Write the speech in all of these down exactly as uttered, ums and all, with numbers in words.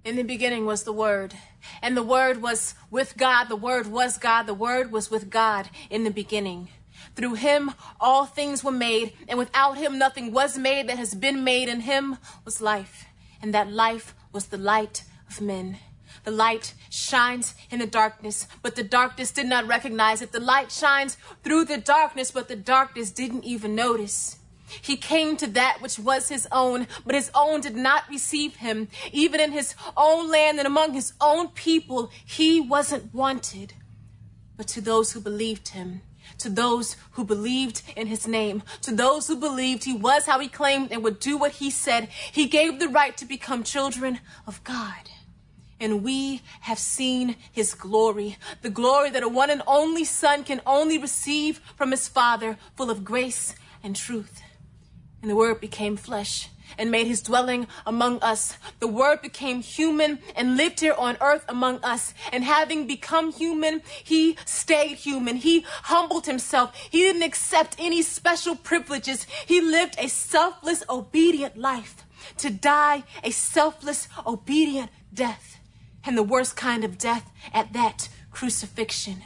In the beginning was the Word, and the Word was with God. The Word was God. The Word was with God in the beginning. Through him, all things were made, and without him, nothing was made that has been made. In him was life, and that life was the light of men. The light shines in the darkness, but the darkness did not recognize it. The light shines through the darkness, but the darkness didn't even notice. He came to that which was his own, but his own did not receive him. Even in his own land and among his own people, he wasn't wanted. But to those who believed him, to those who believed in his name, to those who believed he was how he claimed and would do what he said, he gave the right to become children of God. And we have seen his glory, the glory that a one and only Son can only receive from his Father, full of grace and truth. And the Word became flesh and made his dwelling among us. The Word became human and lived here on earth among us. And having become human, he stayed human. He humbled himself. He didn't accept any special privileges. He lived a selfless, obedient life to die a selfless, obedient death. And the worst kind of death at that, crucifixion.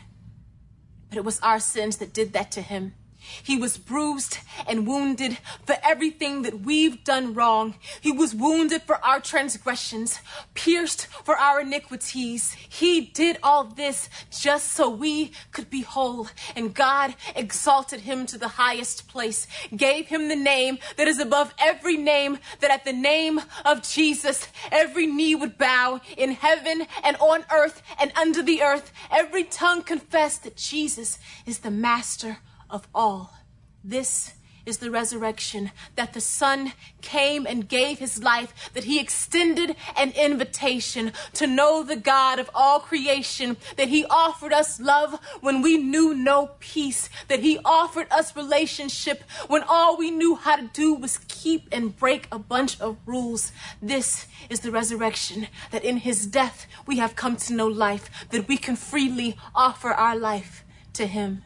But it was our sins that did that to him. He was bruised and wounded for everything that we've done wrong. He was wounded for our transgressions, pierced for our iniquities. He did all this just so we could be whole. And God exalted him to the highest place, gave him the name that is above every name, that at the name of Jesus, every knee would bow in heaven and on earth and under the earth. Every tongue confess that Jesus is the master of all. This is the resurrection, that the Son came and gave his life, that he extended an invitation to know the God of all creation, that he offered us love when we knew no peace, that he offered us relationship when all we knew how to do was keep and break a bunch of rules. This is the resurrection, that in his death we have come to know life, that we can freely offer our life to him.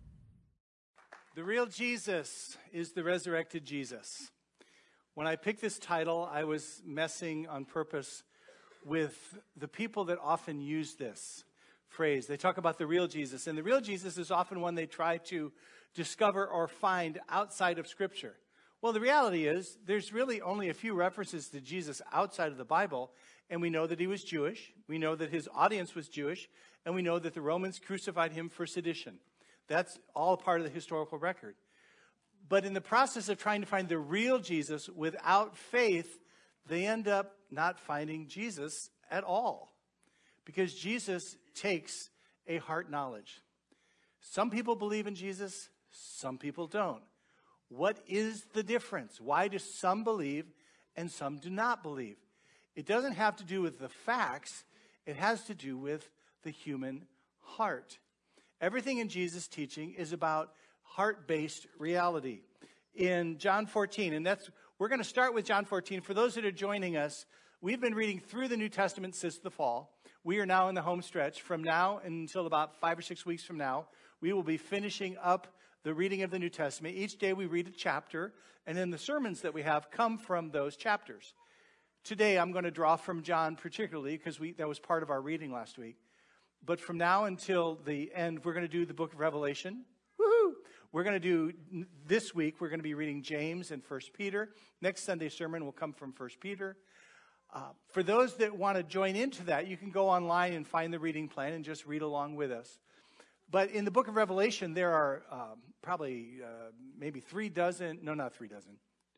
The real Jesus is the resurrected Jesus. When I picked this title, I was messing on purpose with the people that often use this phrase. They talk about the real Jesus, and the real Jesus is often one they try to discover or find outside of Scripture. Well, the reality is there's really only a few references to Jesus outside of the Bible, and we know that he was Jewish. We know that his audience was Jewish, and we know that the Romans crucified him for sedition. That's all part of the historical record. But in the process of trying to find the real Jesus without faith, they end up not finding Jesus at all. Because Jesus takes a heart knowledge. Some people believe in Jesus, some people don't. What is the difference? Why do some believe and some do not believe? It doesn't have to do with the facts. It has to do with the human heart. Everything in Jesus' teaching is about heart-based reality. In John fourteen, and that's we're going to start with John fourteen. For those that are joining us, we've been reading through the New Testament since the fall. We are now in the home stretch. From now until about five or six weeks from now, we will be finishing up the reading of the New Testament. Each day we read a chapter, and then the sermons that we have come from those chapters. Today I'm going to draw from John particularly because we that was part of our reading last week. But from now until the end, we're going to do the book of Revelation. Woohoo! We're going to do, this week, we're going to be reading James and First Peter. Next Sunday sermon will come from First Peter. Uh, for those that want to join into that, you can go online and find the reading plan and just read along with us. But in the book of Revelation, there are um, probably uh, maybe three dozen, no, not three dozen,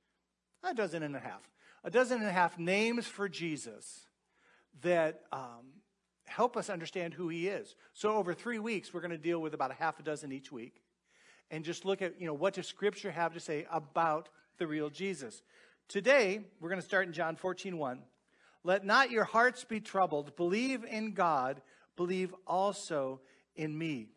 a dozen and a half. A dozen and a half names for Jesus that um, help us understand who he is. So over three weeks, we're going to deal with about a half a dozen each week and just look at, you know, what does Scripture have to say about the real Jesus. Today, we're going to start in John fourteen one. Let not your hearts be troubled. Believe in God. Believe also in me.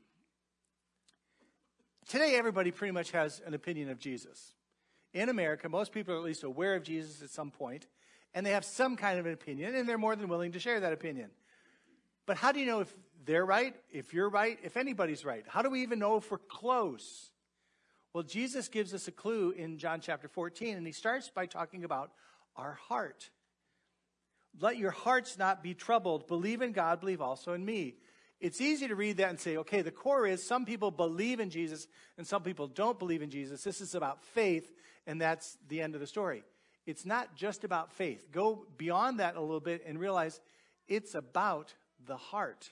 Today, everybody pretty much has an opinion of Jesus. In America, most people are at least aware of Jesus at some point, and they have some kind of an opinion, and they're more than willing to share that opinion. But how do you know if they're right, if you're right, if anybody's right? How do we even know if we're close? Well, Jesus gives us a clue in John chapter fourteen, and he starts by talking about our heart. Let your hearts not be troubled. Believe in God, believe also in me. It's easy to read that and say, okay, the core is some people believe in Jesus and some people don't believe in Jesus. This is about faith, and that's the end of the story. It's not just about faith. Go beyond that a little bit and realize it's about the heart.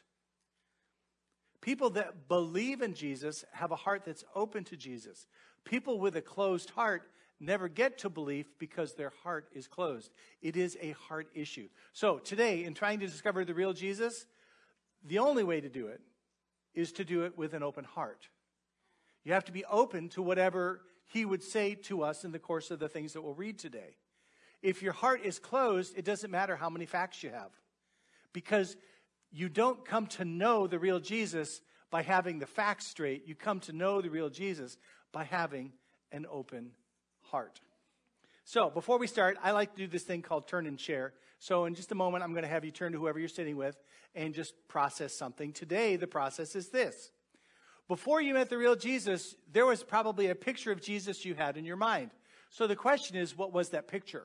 People that believe in Jesus have a heart that's open to Jesus. People with a closed heart never get to belief because their heart is closed. It is a heart issue. So today, in trying to discover the real Jesus, the only way to do it is to do it with an open heart. You have to be open to whatever he would say to us in the course of the things that we'll read today. If your heart is closed, it doesn't matter how many facts you have, because you don't come to know the real Jesus by having the facts straight. You come to know the real Jesus by having an open heart. So before we start, I like to do this thing called turn and share. So in just a moment, I'm going to have you turn to whoever you're sitting with and just process something. Today, the process is this. Before you met the real Jesus, there was probably a picture of Jesus you had in your mind. So the question is, what was that picture?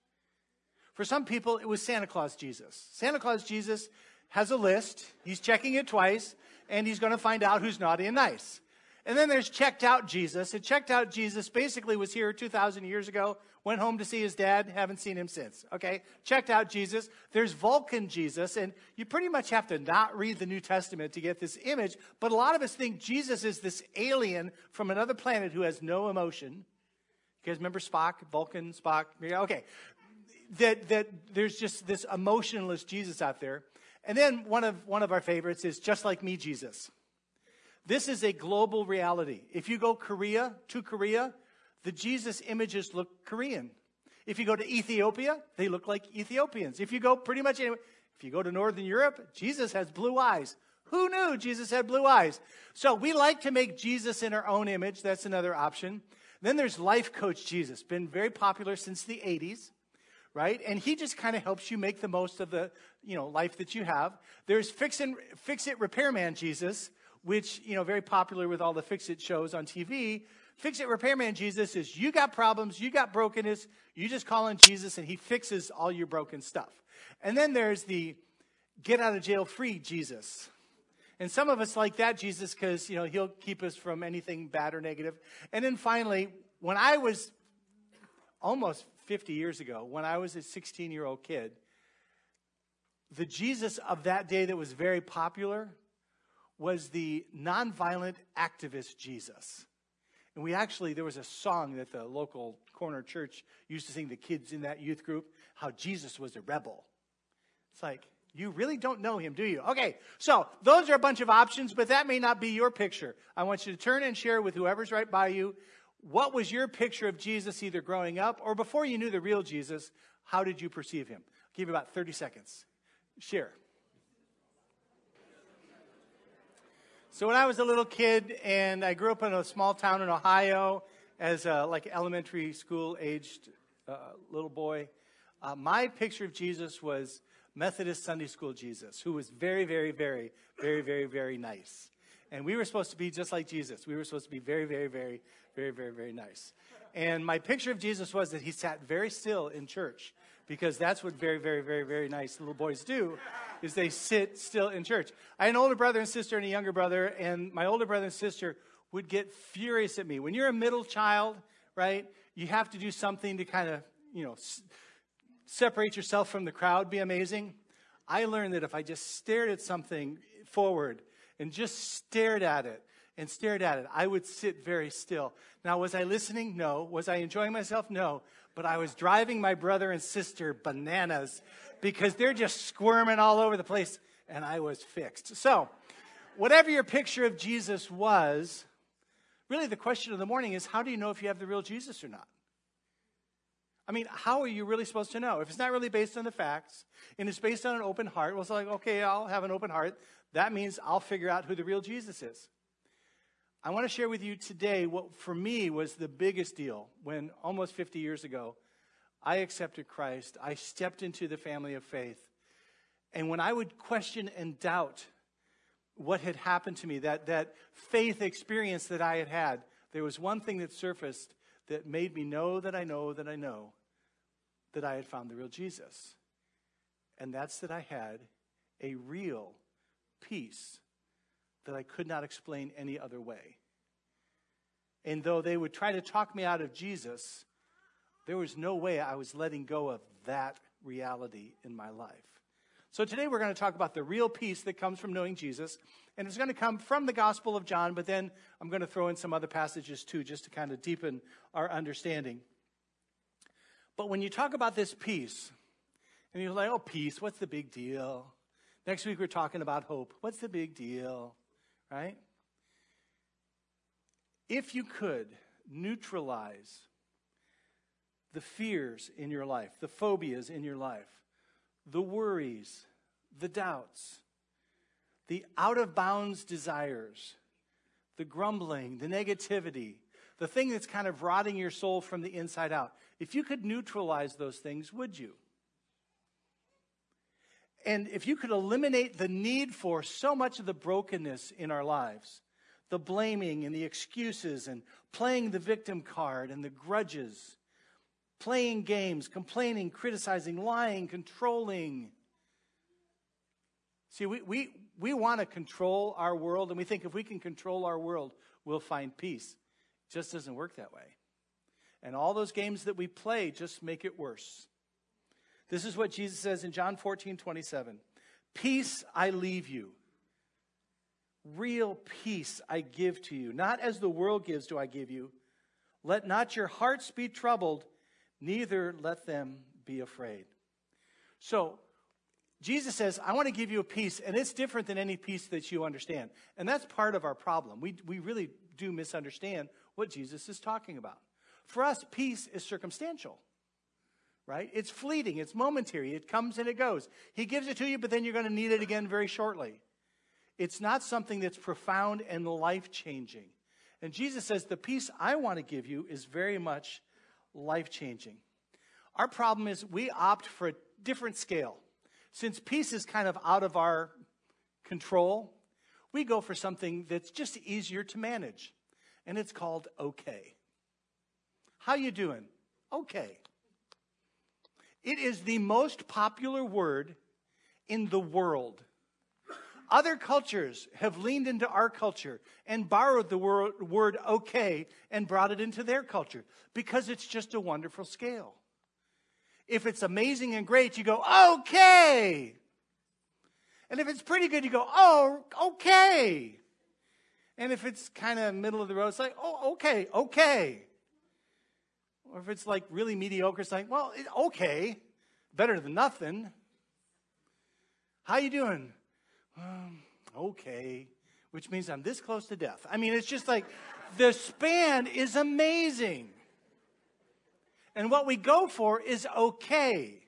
For some people, it was Santa Claus Jesus. Santa Claus Jesus has a list. He's checking it twice, and he's going to find out who's naughty and nice. And then there's checked out Jesus. And checked out Jesus basically was here two thousand years ago, went home to see his dad, haven't seen him since. Okay, checked out Jesus. There's Vulcan Jesus, and you pretty much have to not read the New Testament to get this image, but a lot of us think Jesus is this alien from another planet who has no emotion. You guys remember Spock, Vulcan, Spock? Yeah, okay. That that there's just this emotionless Jesus out there. And then one of one of our favorites is Just Like Me Jesus. This is a global reality. If you go Korea to Korea, the Jesus images look Korean. If you go to Ethiopia, they look like Ethiopians. If you go pretty much anywhere, if you go to Northern Europe, Jesus has blue eyes. Who knew Jesus had blue eyes? So we like to make Jesus in our own image. That's another option. Then there's Life Coach Jesus, been very popular since the eighties. Right? And he just kind of helps you make the most of the, you know, life that you have. There's Fix and Fix It Repairman Jesus, which, you know, very popular with all the Fix It shows on T V. Fix It Repairman Jesus is you got problems, you got brokenness, you just call on Jesus and he fixes all your broken stuff. And then there's the get out of jail free Jesus. And some of us like that Jesus because, you know, he'll keep us from anything bad or negative. And then finally, when I was almost fifty years ago, when I was a sixteen-year-old kid, the Jesus of that day that was very popular was the nonviolent activist Jesus. And we actually, there was a song that the local corner church used to sing, the kids in that youth group, how Jesus was a rebel. It's like, you really don't know him, do you? Okay, so those are a bunch of options, but that may not be your picture. I want you to turn and share with whoever's right by you. What was your picture of Jesus either growing up or before you knew the real Jesus? How did you perceive him? I'll give you about thirty seconds. Share. So when I was a little kid and I grew up in a small town in Ohio as a like elementary school aged uh, little boy, uh, my picture of Jesus was Methodist Sunday school Jesus, who was very, very, very, very, very, very nice. And we were supposed to be just like Jesus. We were supposed to be very, very, very, very, very, very nice. And my picture of Jesus was that he sat very still in church, because that's what very, very, very, very nice little boys do, is they sit still in church. I had an older brother and sister and a younger brother, and my older brother and sister would get furious at me. When you're a middle child, right, you have to do something to kind of, you know, s- separate yourself from the crowd, be amazing. I learned that if I just stared at something forward and just stared at it and stared at it, I would sit very still. Now, was I listening? No. Was I enjoying myself? No. But I was driving my brother and sister bananas because they're just squirming all over the place, and I was fixed. So, whatever your picture of Jesus was, really the question of the morning is, how do you know if you have the real Jesus or not? I mean, how are you really supposed to know? If it's not really based on the facts, and it's based on an open heart, well, it's like, okay, I'll have an open heart. That means I'll figure out who the real Jesus is. I want to share with you today what, for me, was the biggest deal when almost fifty years ago, I accepted Christ. I stepped into the family of faith. And when I would question and doubt what had happened to me, that, that faith experience that I had had, there was one thing that surfaced that made me know that I know that I know that I had found the real Jesus. And that's that I had a real peace that I could not explain any other way. And though they would try to talk me out of Jesus, there was no way I was letting go of that reality in my life. So today we're going to talk about the real peace that comes from knowing Jesus. And it's going to come from the Gospel of John, but then I'm going to throw in some other passages too, just to kind of deepen our understanding. But when you talk about this peace, and you're like, oh, peace, what's the big deal? Next week we're talking about hope. What's the big deal, right? If you could neutralize the fears in your life, the phobias in your life, the worries, the doubts, the out-of-bounds desires, the grumbling, the negativity, the thing that's kind of rotting your soul from the inside out, if you could neutralize those things, would you? And if you could eliminate the need for so much of the brokenness in our lives, the blaming and the excuses and playing the victim card and the grudges, playing games, complaining, criticizing, lying, controlling. See, we, we, we want to control our world, and we think if we can control our world, we'll find peace. It just doesn't work that way. And all those games that we play just make it worse. This is what Jesus says in John fourteen twenty-seven. Peace I leave you. Real peace I give to you. Not as the world gives do I give you. Let not your hearts be troubled, neither let them be afraid. So, Jesus says, I want to give you a peace, and it's different than any peace that you understand. And that's part of our problem. We, we really do misunderstand what Jesus is talking about. For us, peace is circumstantial, right? It's fleeting. It's momentary. It comes and it goes. He gives it to you, but then you're going to need it again very shortly. It's not something that's profound and life-changing. And Jesus says, the peace I want to give you is very much life-changing. Our problem is we opt for a different scale. Since peace is kind of out of our control, we go for something that's just easier to manage. And it's called okay. How you doing? Okay. It is the most popular word in the world. Other cultures have leaned into our culture and borrowed the word, word okay and brought it into their culture because it's just a wonderful scale. If it's amazing and great, you go, okay. And if it's pretty good, you go, oh, okay. And if it's kind of middle of the road, it's like, oh, okay, okay. Or if it's like really mediocre, it's like, well, okay, better than nothing. How you doing? Um, okay, which means I'm this close to death. I mean, it's just like the span is amazing. And what we go for is okay.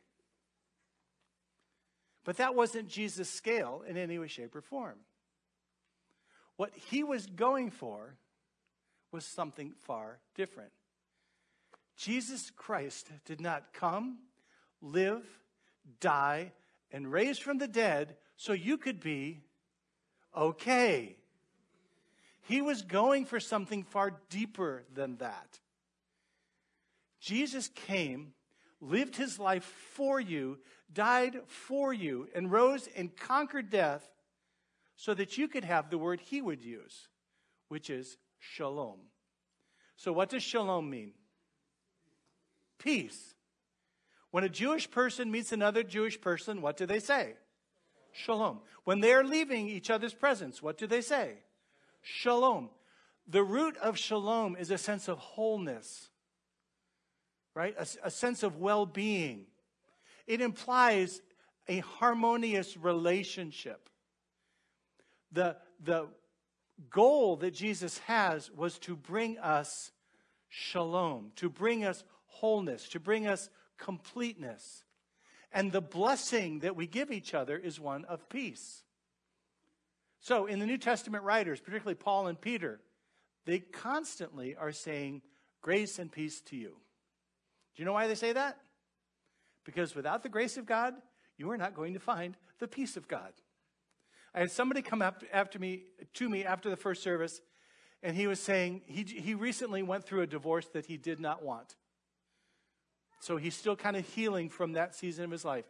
But that wasn't Jesus' scale in any way, shape, or form. What he was going for was something far different. Jesus Christ did not come, live, die, and raise from the dead so you could be okay. He was going for something far deeper than that. Jesus came, lived his life for you, died for you, and rose and conquered death so that you could have the word he would use, which is shalom. So what does shalom mean? Peace. When a Jewish person meets another Jewish person, what do they say? Shalom. When they are leaving each other's presence, what do they say? Shalom. The root of shalom is a sense of wholeness, right? A, a sense of well-being. It implies a harmonious relationship. The, the goal that Jesus has was to bring us shalom, to bring us wholeness, to bring us completeness. And the blessing that we give each other is one of peace. So in the New Testament writers, particularly Paul and Peter, they constantly are saying grace and peace to you. Do you know why they say that? Because without the grace of God, you are not going to find the peace of God. I had somebody come up after me, to me after the first service, and he was saying he, he recently went through a divorce that he did not want. So he's still kind of healing from that season of his life.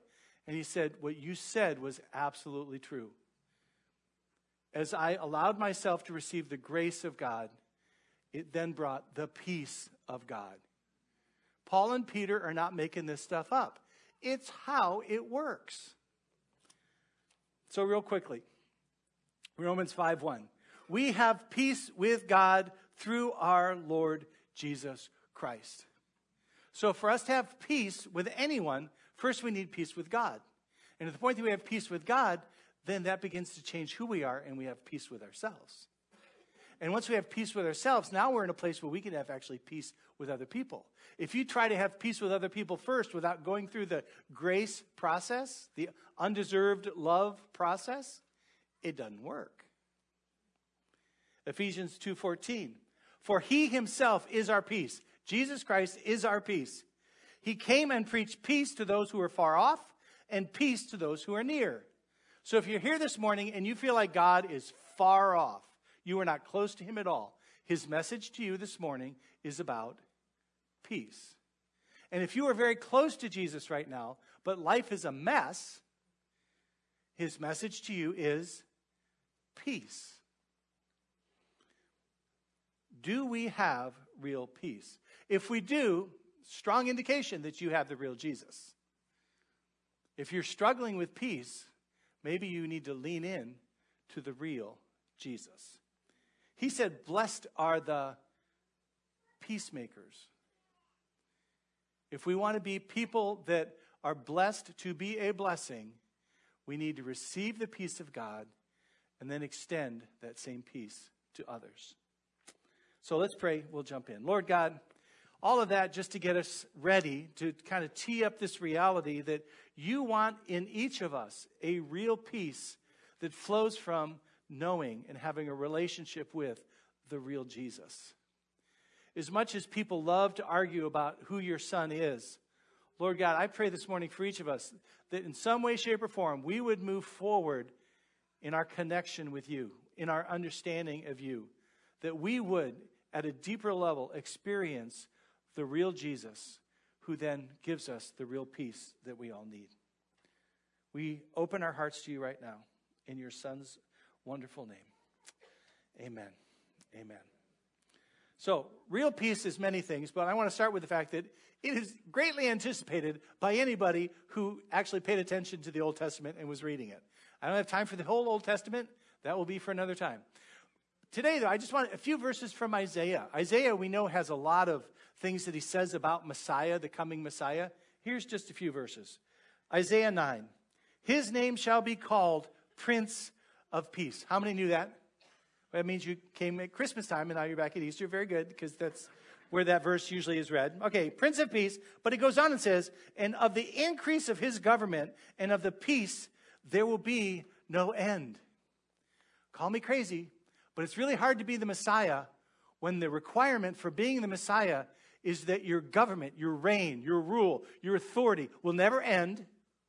And he said, what you said was absolutely true. As I allowed myself to receive the grace of God, it then brought the peace of God. Paul and Peter are not making this stuff up. It's how it works. So real quickly, Romans five one. We have peace with God through our Lord Jesus Christ. So for us to have peace with anyone, first we need peace with God. And at the point that we have peace with God, then that begins to change who we are, and we have peace with ourselves. And once we have peace with ourselves, now we're in a place where we can have actually peace with other people. If you try to have peace with other people first without going through the grace process, the undeserved love process, it doesn't work. Ephesians two fourteen. For he himself is our peace. Jesus Christ is our peace. He came and preached peace to those who are far off and peace to those who are near. So if you're here this morning and you feel like God is far off, you are not close to him at all, his message to you this morning is about peace. And if you are very close to Jesus right now, but life is a mess, his message to you is peace. Do we have real peace? If we do, strong indication that you have the real Jesus. If you're struggling with peace, maybe you need to lean in to the real Jesus. He said, blessed are the peacemakers. If we want to be people that are blessed to be a blessing, we need to receive the peace of God and then extend that same peace to others. So let's pray. We'll jump in. Lord God, all of that just to get us ready to kind of tee up this reality that you want in each of us a real peace that flows from knowing and having a relationship with the real Jesus. As much as people love to argue about who your son is, Lord God, I pray this morning for each of us that in some way, shape, or form, we would move forward in our connection with you, in our understanding of you, that we would, at a deeper level, experience the real Jesus, who then gives us the real peace that we all need. We open our hearts to you right now, in your son's wonderful name. Amen. Amen. So, real peace is many things, but I want to start with the fact that it is greatly anticipated by anybody who actually paid attention to the Old Testament and was reading it. I don't have time for the whole Old Testament. That will be for another time. Today, though, I just want a few verses from Isaiah. Isaiah, we know, has a lot of things that he says about Messiah, the coming Messiah. Here's just a few verses. Isaiah nine. His name shall be called Prince of Peace. How many knew that? That means you came at Christmas time and now you're back at Easter. Very good, because that's where that verse usually is read. Okay, Prince of Peace. But it goes on and says, and of the increase of his government and of the peace, there will be no end. Call me crazy, but it's really hard to be the Messiah when the requirement for being the Messiah is that your government, your reign, your rule, your authority will never end.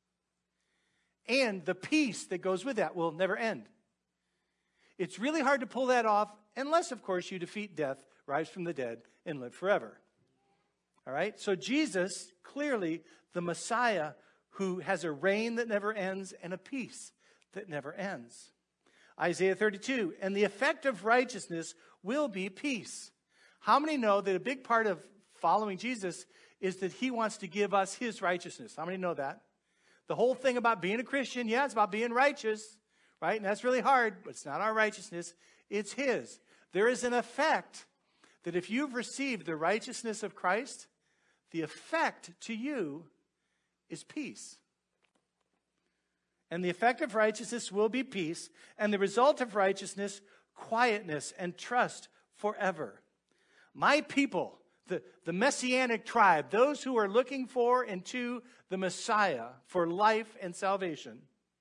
And the peace that goes with that will never end. It's really hard to pull that off unless, of course, you defeat death, rise from the dead, and live forever. All right? So Jesus, clearly the Messiah who has a reign that never ends and a peace that never ends. Isaiah thirty-two, and the effect of righteousness will be peace. How many know that a big part of following Jesus is that he wants to give us his righteousness? How many know that? The whole thing about being a Christian, yeah, it's about being righteous, right? And that's really hard, but it's not our righteousness, it's his. There is an effect that if you've received the righteousness of Christ, the effect to you is peace. And the effect of righteousness will be peace, and the result of righteousness, quietness and trust forever. My people, the, the Messianic tribe, those who are looking for and to the Messiah for life and salvation,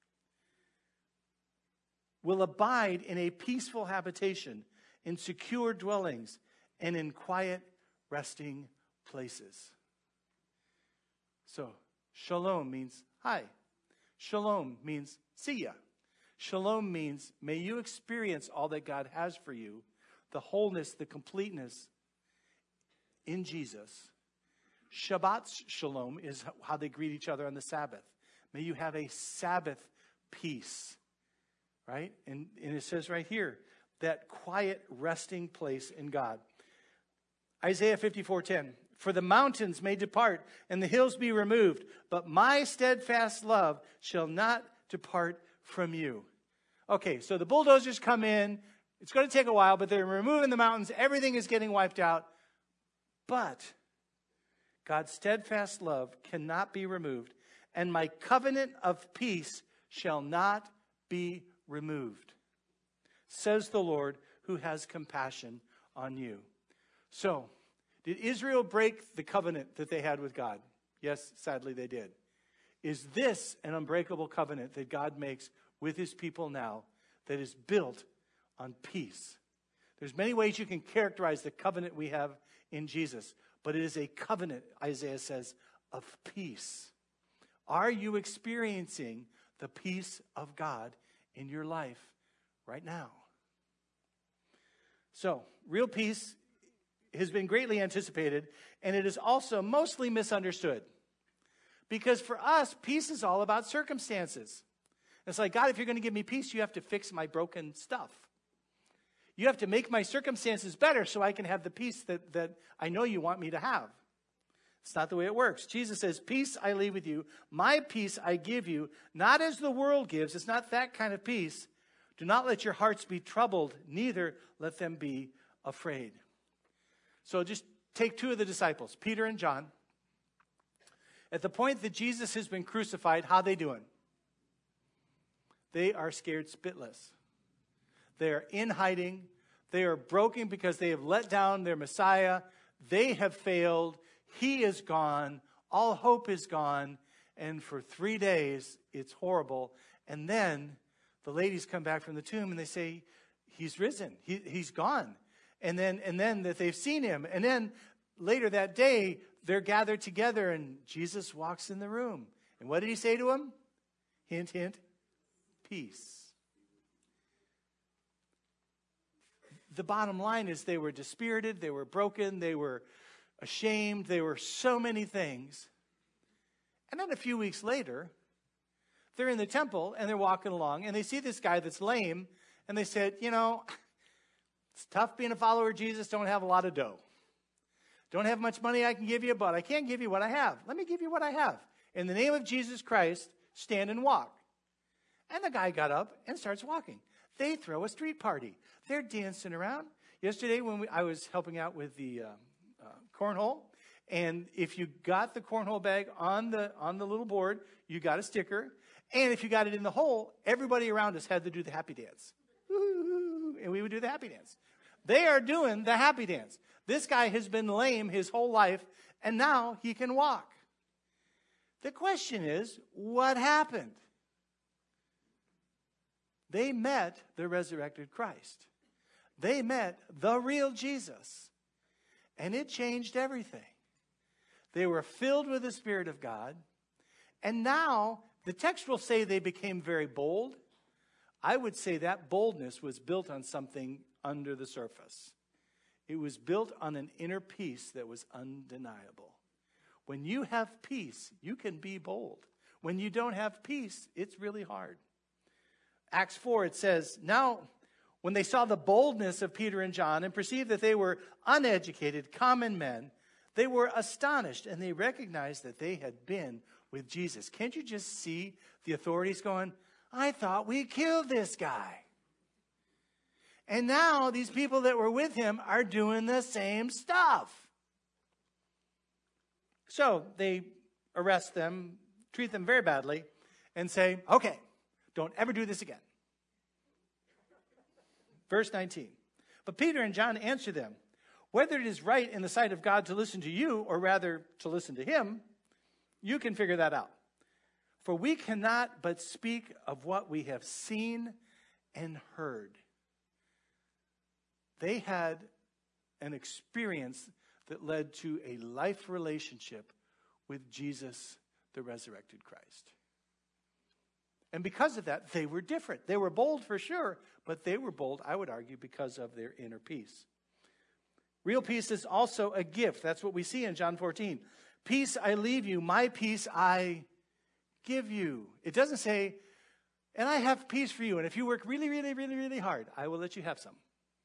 will abide in a peaceful habitation, in secure dwellings, and in quiet resting places. So, shalom means hi. Shalom means see ya. Shalom means may you experience all that God has for you, the wholeness, the completeness in Jesus. Shabbat shalom is how they greet each other on the Sabbath. May you have a Sabbath peace, right? And, and it says right here, that quiet resting place in God. Isaiah fifty-four ten, for the mountains may depart and the hills be removed, but my steadfast love shall not depart from you. Okay, so the bulldozers come in. It's going to take a while, but they're removing the mountains. Everything is getting wiped out. But God's steadfast love cannot be removed, and my covenant of peace shall not be removed, says the Lord, who has compassion on you. So, did Israel break the covenant that they had with God? Yes, sadly they did. Is this an unbreakable covenant that God makes with his people now that is built on peace? There's many ways you can characterize the covenant we have in Jesus, but it is a covenant, Isaiah says, of peace. Are you experiencing the peace of God in your life right now? So, real peace has been greatly anticipated, and it is also mostly misunderstood. Because for us, peace is all about circumstances. It's like, God, if you're going to give me peace, you have to fix my broken stuff. You have to make my circumstances better so I can have the peace that, that I know you want me to have. It's not the way it works. Jesus says, peace I leave with you. My peace I give you, not as the world gives. It's not that kind of peace. Do not let your hearts be troubled, neither let them be afraid. So just take two of the disciples, Peter and John. At the point that Jesus has been crucified, how are they doing? They are scared spitless. They are in hiding. They are broken because they have let down their Messiah. They have failed. He is gone. All hope is gone. And for three days, it's horrible. And then the ladies come back from the tomb and they say, he's risen. He, he's gone. And then, and then that they've seen him. And then later that day, they're gathered together and Jesus walks in the room. And what did he say to them? Hint, hint, peace. The bottom line is they were dispirited, they were broken, they were ashamed, they were so many things. And then a few weeks later, they're in the temple and they're walking along and they see this guy that's lame and they said, you know, it's tough being a follower of Jesus, don't have a lot of dough. Don't have much money I can give you, but I can give you what I have. Let me give you what I have. In the name of Jesus Christ, stand and walk. And the guy got up and starts walking. They throw a street party. They're dancing around. Yesterday when we, I was helping out with the uh, uh, cornhole, and if you got the cornhole bag on the on the little board, you got a sticker. And if you got it in the hole, everybody around us had to do the happy dance. Ooh, and we would do the happy dance. They are doing the happy dance. This guy has been lame his whole life, and now he can walk. The question is, what happened? They met the resurrected Christ. They met the real Jesus. And it changed everything. They were filled with the Spirit of God. And now, the text will say they became very bold. I would say that boldness was built on something under the surface. It was built on an inner peace that was undeniable. When you have peace, you can be bold. When you don't have peace, it's really hard. Acts four, it says, now when they saw the boldness of Peter and John and perceived that they were uneducated, common men, they were astonished and they recognized that they had been with Jesus. Can't you just see the authorities going, I thought we killed this guy. And now these people that were with him are doing the same stuff. So they arrest them, treat them very badly, and say, okay, don't ever do this again. Verse nineteen. But Peter and John answer them, whether it is right in the sight of God to listen to you, or rather to listen to him, you can figure that out. For we cannot but speak of what we have seen and heard. They had an experience that led to a life relationship with Jesus, the resurrected Christ. And because of that, they were different. They were bold for sure, but they were bold, I would argue, because of their inner peace. Real peace is also a gift. That's what we see in John fourteen. Peace I leave you, my peace I give you. It doesn't say, and I have peace for you, and if you work really, really, really, really hard, I will let you have some.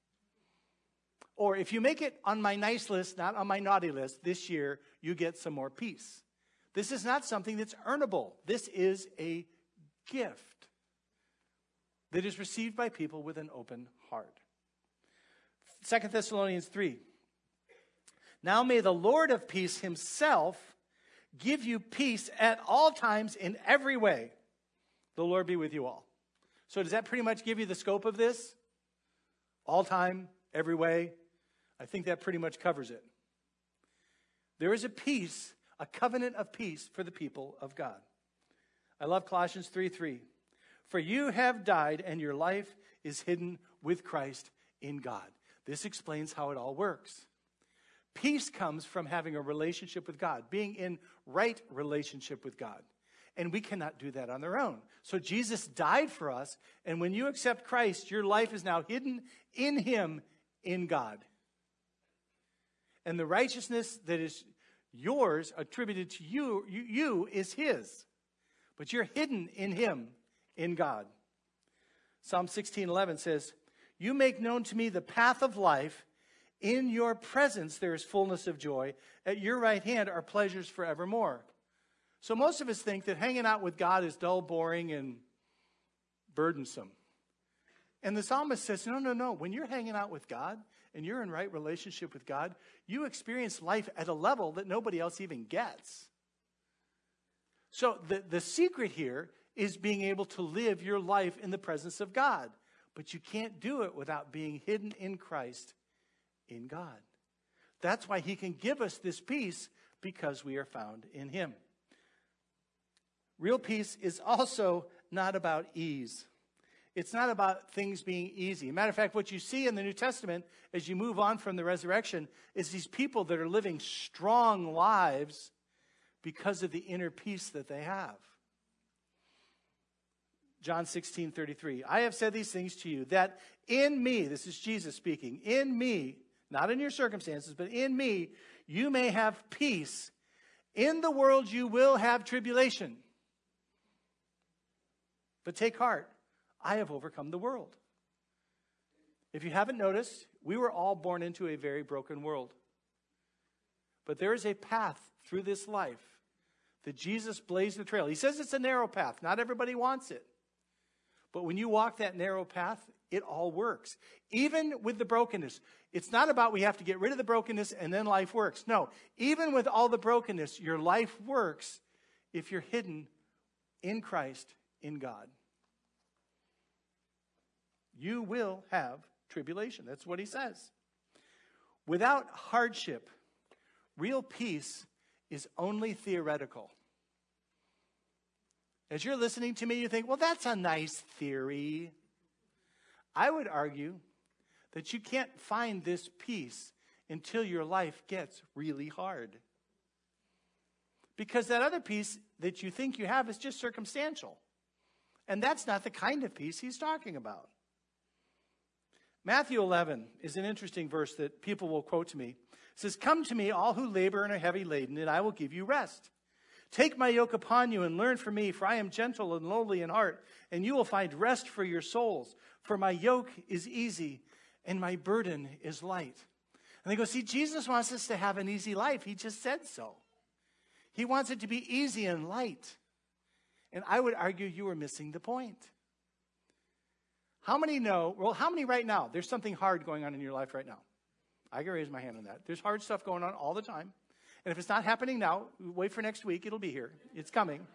Or if you make it on my nice list, not on my naughty list, this year you get some more peace. This is not something that's earnable. This is a gift that is received by people with an open heart. Second Thessalonians three. Now may the Lord of peace himself give you peace at all times in every way. The Lord be with you all. So does that pretty much give you the scope of this? All time, every way? I think that pretty much covers it. There is a peace, a covenant of peace for the people of God. I love Colossians three three. For you have died, and your life is hidden with Christ in God. This explains how it all works. Peace comes from having a relationship with God, being in right relationship with God. And we cannot do that on our own. So Jesus died for us, and when you accept Christ, your life is now hidden in him, in God. And the righteousness that is yours, attributed to you, you, you is his. But you're hidden in him, in God. Psalm sixteen eleven says, you make known to me the path of life. In your presence there is fullness of joy. At your right hand are pleasures forevermore. So most of us think that hanging out with God is dull, boring, and burdensome. And the psalmist says, no, no, no. When you're hanging out with God and you're in right relationship with God, you experience life at a level that nobody else even gets. So the, the secret here is being able to live your life in the presence of God. But you can't do it without being hidden in Christ, in God. That's why he can give us this peace, because we are found in him. Real peace is also not about ease. It's not about things being easy. Matter of fact, what you see in the New Testament as you move on from the resurrection is these people that are living strong lives because of the inner peace that they have. John sixteen thirty-three. I have said these things to you, that in me, this is Jesus speaking, in me, not in your circumstances, but in me, you may have peace. In the world you will have tribulation. But take heart, I have overcome the world. If you haven't noticed, we were all born into a very broken world. But there is a path through this life that Jesus blazed the trail. He says it's a narrow path. Not everybody wants it. But when you walk that narrow path, it all works. Even with the brokenness. It's not about we have to get rid of the brokenness and then life works. No, even with all the brokenness, your life works if you're hidden in Christ, in God. You will have tribulation. That's what he says. Without hardship, real peace is only theoretical. As you're listening to me, you think, well, that's a nice theory. I would argue that you can't find this peace until your life gets really hard. Because that other peace that you think you have is just circumstantial. And that's not the kind of peace he's talking about. Matthew eleven is an interesting verse that people will quote to me. It says, come to me, all who labor and are heavy laden, and I will give you rest. Take my yoke upon you and learn from me, for I am gentle and lowly in heart, and you will find rest for your souls. For my yoke is easy and my burden is light. And they go, see, Jesus wants us to have an easy life. He just said so. He wants it to be easy and light. And I would argue you are missing the point. How many know, well, how many right now, there's something hard going on in your life right now? I can raise my hand on that. There's hard stuff going on all the time. And if it's not happening now, wait for next week. It'll be here. It's coming.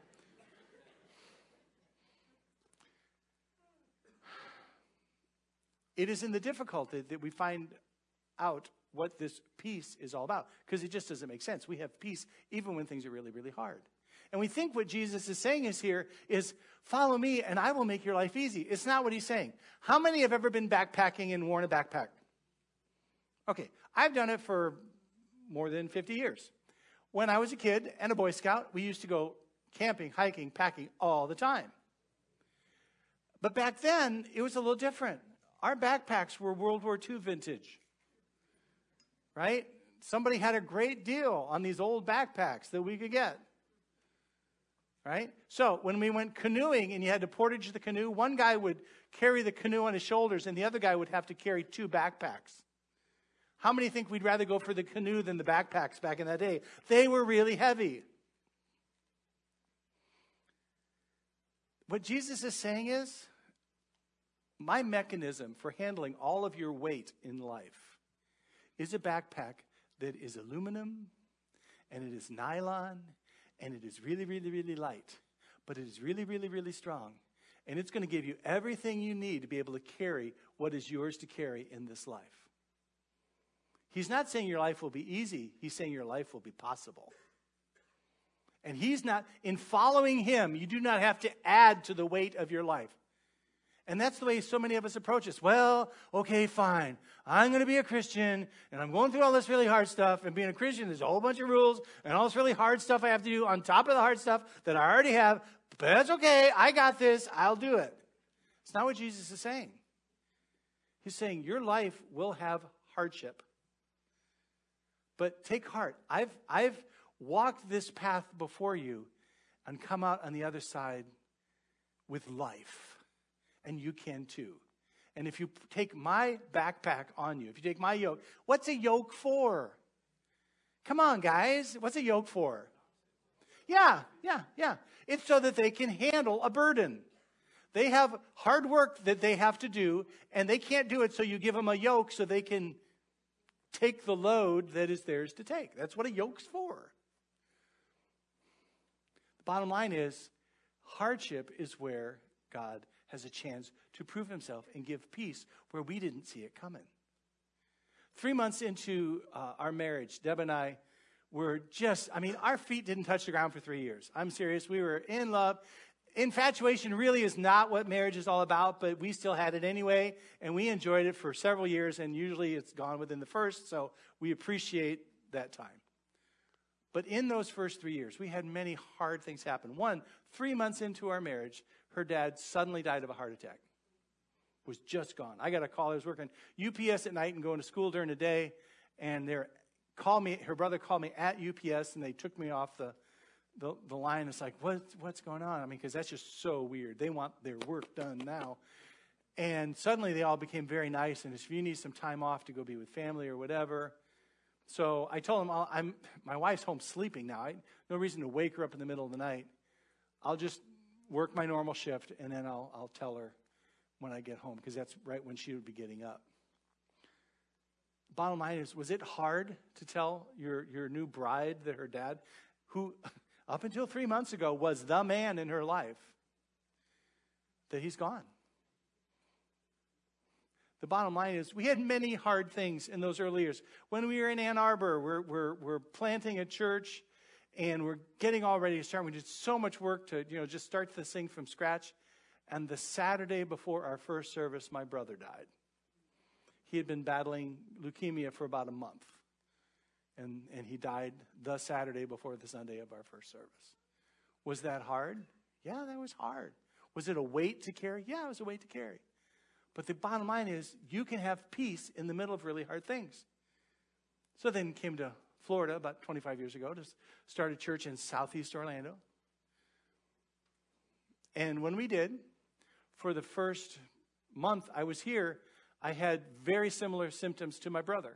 It is in the difficulty that we find out what this peace is all about. Because it just doesn't make sense. We have peace even when things are really, really hard. And we think what Jesus is saying is here is, follow me and I will make your life easy. It's not what he's saying. How many have ever been backpacking and worn a backpack? Okay, I've done it for more than fifty years. When I was a kid and a Boy Scout, we used to go camping, hiking, packing all the time. But back then, it was a little different. Our backpacks were World War Two vintage, right? Somebody had a great deal on these old backpacks that we could get. right? So when we went canoeing and you had to portage the canoe, one guy would carry the canoe on his shoulders and the other guy would have to carry two backpacks. How many think we'd rather go for the canoe than the backpacks back in that day? They were really heavy. What Jesus is saying is, my mechanism for handling all of your weight in life is a backpack that is aluminum, and it is nylon, and it is really, really, really light. But it is really, really, really strong. And it's going to give you everything you need to be able to carry what is yours to carry in this life. He's not saying your life will be easy. He's saying your life will be possible. And he's not, in following him, you do not have to add to the weight of your life. And that's the way so many of us approach this. Well, okay, fine. I'm going to be a Christian, and I'm going through all this really hard stuff. And being a Christian, there's a whole bunch of rules and all this really hard stuff I have to do on top of the hard stuff that I already have. But that's okay. I got this. I'll do it. It's not what Jesus is saying. He's saying your life will have hardship. But take heart. I've, I've walked this path before you and come out on the other side with life. And you can too. And if you take my backpack on you, if you take my yoke, what's a yoke for? Come on, guys. What's a yoke for? Yeah, yeah, yeah. It's so that they can handle a burden. They have hard work that they have to do, and they can't do it, so you give them a yoke so they can take the load that is theirs to take. That's what a yoke's for. The bottom line is, hardship is where God has a chance to prove himself and give peace where we didn't see it coming. Three months into uh, our marriage, Deb and I were just, I mean, our feet didn't touch the ground for three years. I'm serious. We were in love. Infatuation really is not what marriage is all about, but we still had it anyway, and we enjoyed it for several years, and usually it's gone within the first, so we appreciate that time. But in those first three years, we had many hard things happen. One, three months into our marriage, her dad suddenly died of a heart attack. Was just gone. I got a call. I was working U P S at night and going to school during the day, and they called me. Her brother called me at U P S, and they took me off the the, the line. It's like, what what's going on? I mean, because that's just so weird. They want their work done now. And suddenly they all became very nice, and if you need some time off to go be with family or whatever. So I told them, I'll, I'm my wife's home sleeping now. I, no reason to wake her up in the middle of the night. I'll just work my normal shift, and then I'll I'll tell her when I get home, because that's right when she would be getting up. Bottom line is, was it hard to tell your, your new bride that her dad, who up until three months ago was the man in her life, that he's gone? The bottom line is, we had many hard things in those early years. When we were in Ann Arbor, we're, we're, we're planting a church, and we're getting all ready to start. We did so much work to, you know, just start this thing from scratch. And the Saturday before our first service, my brother died. He had been battling leukemia for about a month. And, and he died the Saturday before the Sunday of our first service. Was that hard? Yeah, that was hard. Was it a weight to carry? Yeah, it was a weight to carry. But the bottom line is, you can have peace in the middle of really hard things. So then came to Florida about twenty-five years ago to start a church in Southeast Orlando. And when we did, for the first month I was here, I had very similar symptoms to my brother.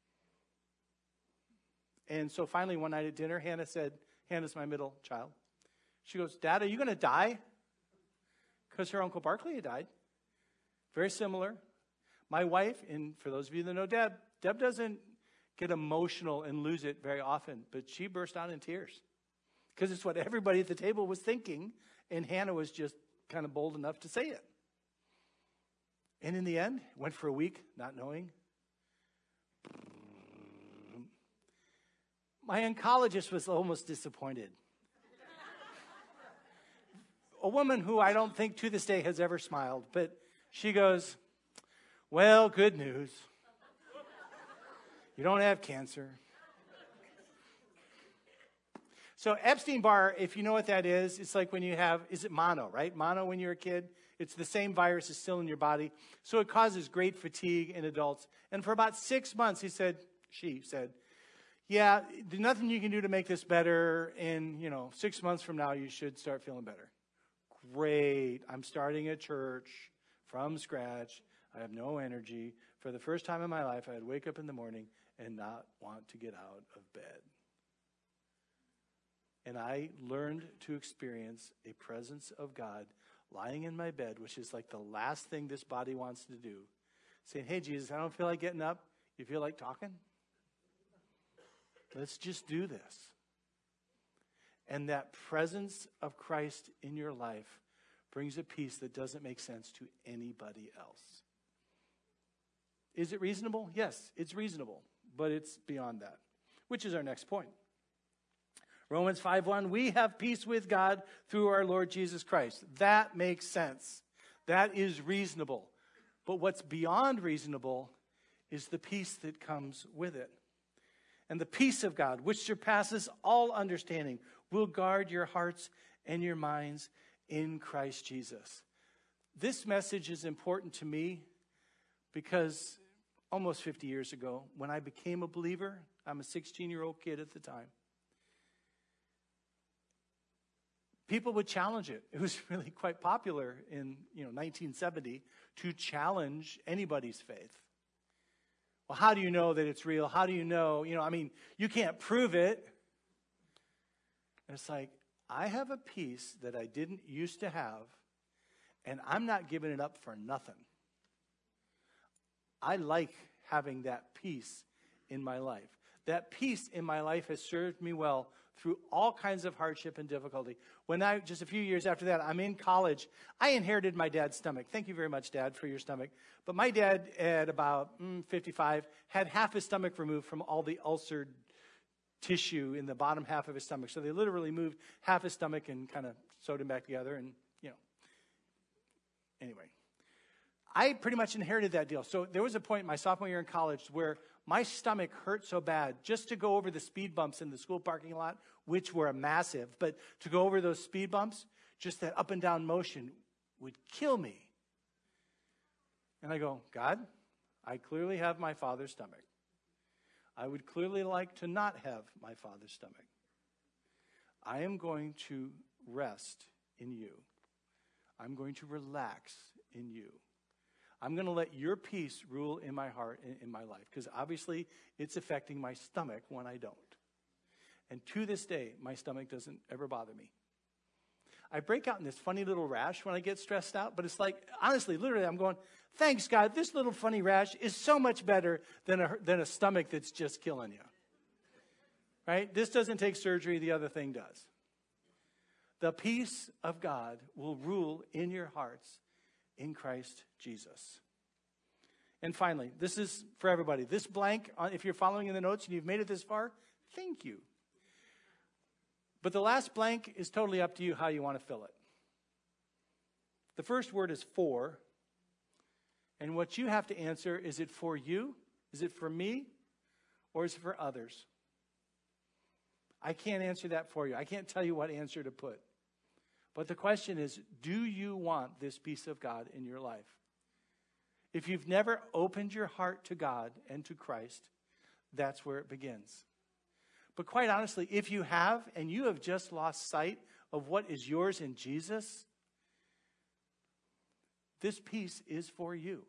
And so finally one night at dinner, Hannah said, Hannah's my middle child. She goes, Dad, are you going to die? Because her Uncle Barkley had died. Very similar. My wife, and for those of you that know Deb, Deb doesn't get emotional and lose it very often, but she burst out in tears. Because it's what everybody at the table was thinking, and Hannah was just kind of bold enough to say it. And in the end, went for a week, not knowing. My oncologist was almost disappointed. A woman who I don't think to this day has ever smiled, but she goes, well, good news. You don't have cancer. So Epstein-Barr, if you know what that is, it's like when you have, is it mono, right? Mono when you're a kid. It's the same virus is still in your body. So it causes great fatigue in adults. And for about six months, he said, she said, yeah, there's nothing you can do to make this better. And, you know, six months from now, you should start feeling better. Great. I'm starting a church from scratch. I have no energy. For the first time in my life, I'd wake up in the morning and not want to get out of bed. And I learned to experience a presence of God lying in my bed, which is like the last thing this body wants to do. Saying, hey, Jesus, I don't feel like getting up. You feel like talking? Let's just do this. And that presence of Christ in your life brings a peace that doesn't make sense to anybody else. Is it reasonable? Yes, it's reasonable, but it's beyond that, which is our next point. Romans five one, we have peace with God through our Lord Jesus Christ. That makes sense. That is reasonable. But what's beyond reasonable is the peace that comes with it. And the peace of God, which surpasses all understanding, will guard your hearts and your minds in Christ Jesus. This message is important to me because almost fifty years ago, when I became a believer, I'm a sixteen-year-old kid at the time, people would challenge it. It was really quite popular in, you know, nineteen seventy to challenge anybody's faith. Well, how do you know that it's real? How do you know? You know, I mean, you can't prove it. And it's like, I have a peace that I didn't used to have, and I'm not giving it up for nothing. I like having that peace in my life. That peace in my life has served me well through all kinds of hardship and difficulty. When I, just a few years after that, I'm in college. I inherited my dad's stomach. Thank you very much, Dad, for your stomach. But my dad, at about mm, fifty-five, had half his stomach removed from all the ulcered tissue in the bottom half of his stomach. So they literally moved half his stomach and kind of sewed him back together. And, you know, anyway. I pretty much inherited that deal. So there was a point in my sophomore year in college where my stomach hurt so bad just to go over the speed bumps in the school parking lot, which were massive, but to go over those speed bumps, just that up and down motion would kill me. And I go, God, I clearly have my father's stomach. I would clearly like to not have my father's stomach. I am going to rest in you. I'm going to relax in you. I'm going to let your peace rule in my heart and in my life, because obviously it's affecting my stomach when I don't. And to this day, my stomach doesn't ever bother me. I break out in this funny little rash when I get stressed out, but it's like, honestly, literally, I'm going, thanks, God, this little funny rash is so much better than a, than a stomach that's just killing you. Right? This doesn't take surgery, the other thing does. The peace of God will rule in your hearts in Christ Jesus. And finally, this is for everybody. This blank, if you're following in the notes and you've made it this far, thank you. But the last blank is totally up to you how you want to fill it. The first word is for. And what you have to answer, is it for you? Is it for me? Or is it for others? I can't answer that for you. I can't tell you what answer to put. But the question is, do you want this peace of God in your life? If you've never opened your heart to God and to Christ, that's where it begins. But quite honestly, if you have, and you have just lost sight of what is yours in Jesus, this peace is for you.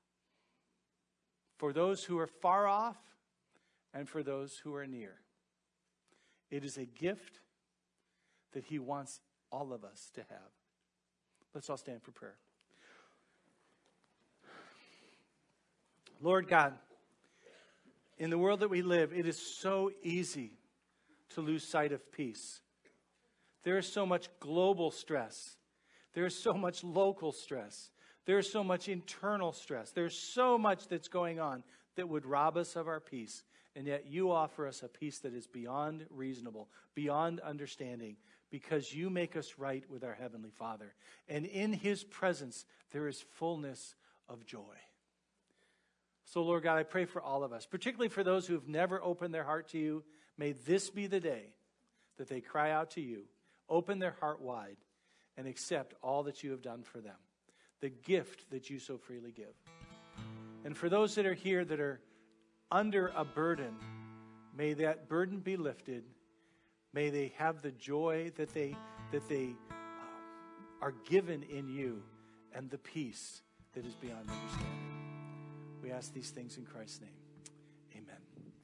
For those who are far off and for those who are near. It is a gift that he wants all of us to have. Let's all stand for prayer. Lord God, in the world that we live, it is so easy to lose sight of peace. There is so much global stress. There is so much local stress. There is so much internal stress. There's so much that's going on that would rob us of our peace. And yet you offer us a peace that is beyond reasonable, beyond understanding, because you make us right with our Heavenly Father. And in his presence, there is fullness of joy. So, Lord God, I pray for all of us, particularly for those who have never opened their heart to you. May this be the day that they cry out to you, open their heart wide, and accept all that you have done for them, the gift that you so freely give. And for those that are here that are under a burden May that burden be lifted. May they have the joy that they that they uh, are given in you, and the peace that is beyond understanding. We ask these things in Christ's name. Amen.